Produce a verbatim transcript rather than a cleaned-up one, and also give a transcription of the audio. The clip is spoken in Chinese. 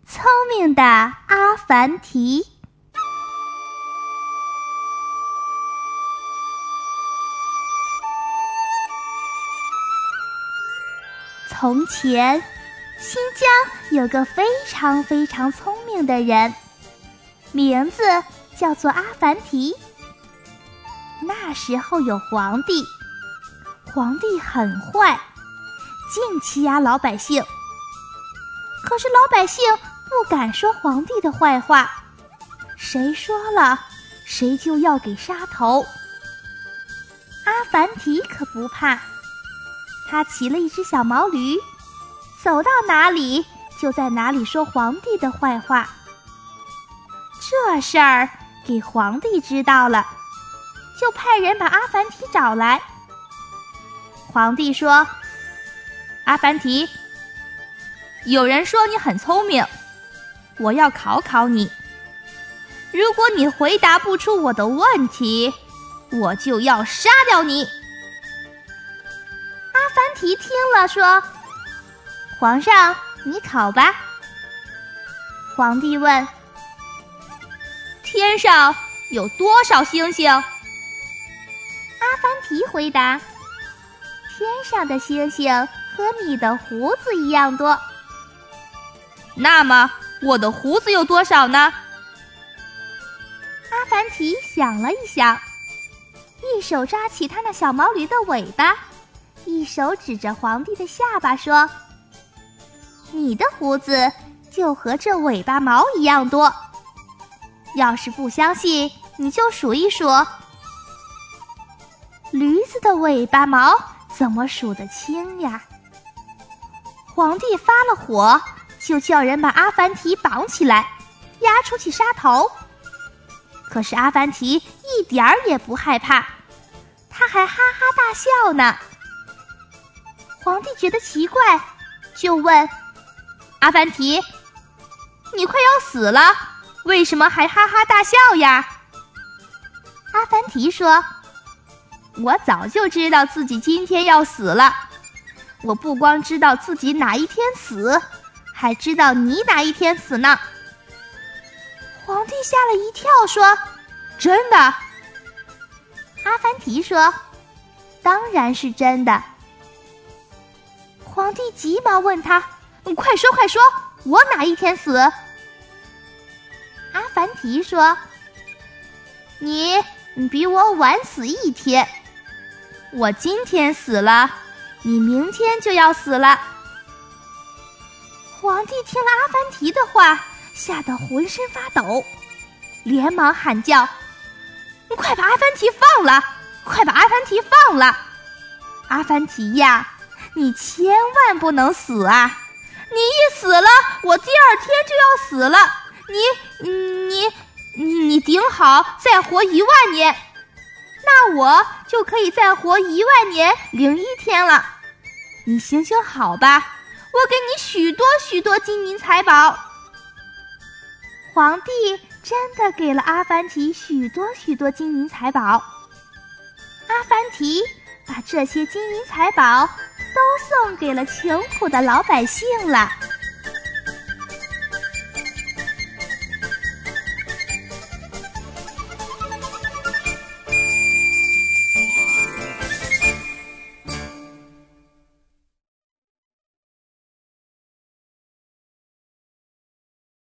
聪明的阿凡提。从前，新疆有个非常非常聪明的人，名字叫做阿凡提。那时候有皇帝，皇帝很坏，净欺压老百姓。可是老百姓不敢说皇帝的坏话，谁说了，谁就要给杀头。阿凡提可不怕，他骑了一只小毛驴，走到哪里就在哪里说皇帝的坏话。这事儿给皇帝知道了，就派人把阿凡提找来。皇帝说：阿凡提，有人说你很聪明，我要考考你。如果你回答不出我的问题，我就要杀掉你。阿凡提听了说：皇上，你考吧。皇帝问：天上有多少星星？阿凡提回答：天上的星星和你的胡子一样多。那么我的胡子有多少呢？阿凡提想了一想，一手抓起他那小毛驴的尾巴，一手指着皇帝的下巴说：你的胡子就和这尾巴毛一样多。要是不相信，你就数一数。驴子的尾巴毛怎么数得清呀？皇帝发了火，就叫人把阿凡提绑起来，押出去杀头。可是阿凡提一点儿也不害怕，他还哈哈大笑呢。皇帝觉得奇怪，就问：阿凡提，你快要死了，为什么还哈哈大笑呀？阿凡提说：我早就知道自己今天要死了，我不光知道自己哪一天死，还知道你哪一天死呢。皇帝吓了一跳，说：真的？阿凡提说：当然是真的。皇帝急忙问他：快说快说，我哪一天死？阿凡提说：你比我晚死一天，我今天死了，你明天就要死了。皇帝听了阿凡提的话，吓得浑身发抖，连忙喊叫：快把阿凡提放了，快把阿凡提放了！阿凡提呀，你千万不能死啊！你一死了，我第二天就要死了。你你你你顶好再活一万年，那我就可以再活一万年零一天了。你行行好吧，我给你许多许多金银财宝。皇帝真的给了阿凡提许多许多金银财宝。阿凡提把这些金银财宝都送给了穷苦的老百姓了。